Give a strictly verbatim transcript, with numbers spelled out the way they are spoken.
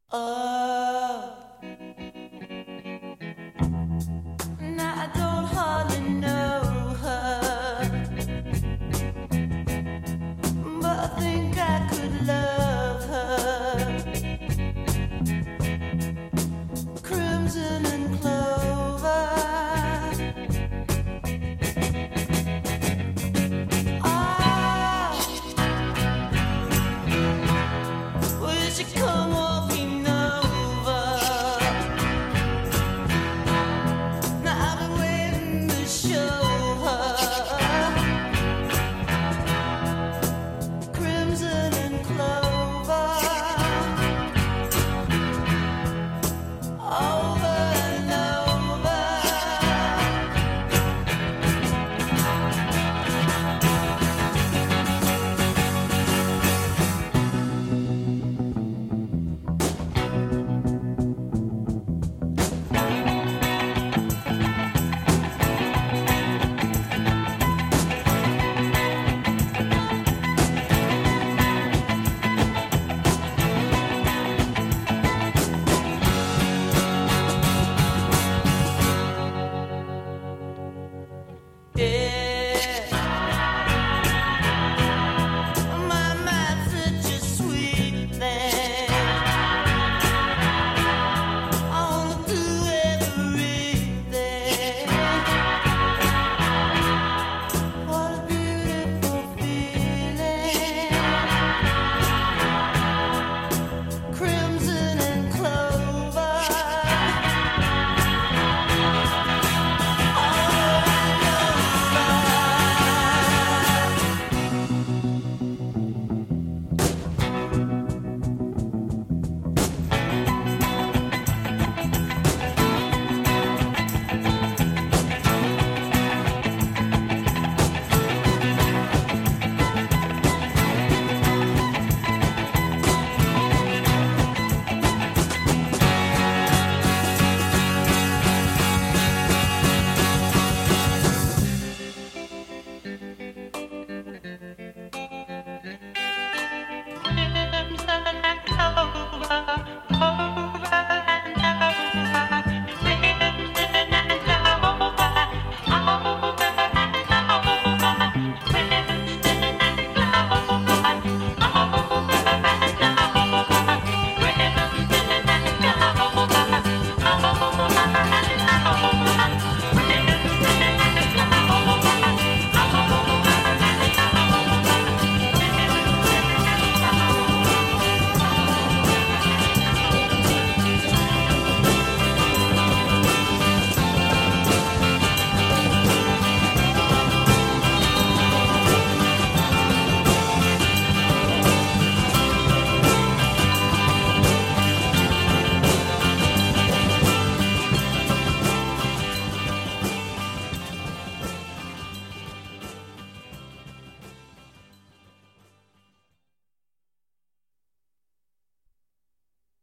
Oh, now I don't hardly know her, but I think I could love her. Crimson and clover. Ah, will she come walking over? Now I've been waiting to show her. Crimson and clover. Over and over. Yeah, my mind's such a sweet thing. I wanna do everything. What a beautiful feeling. Crimson and clover. Crimson and clover.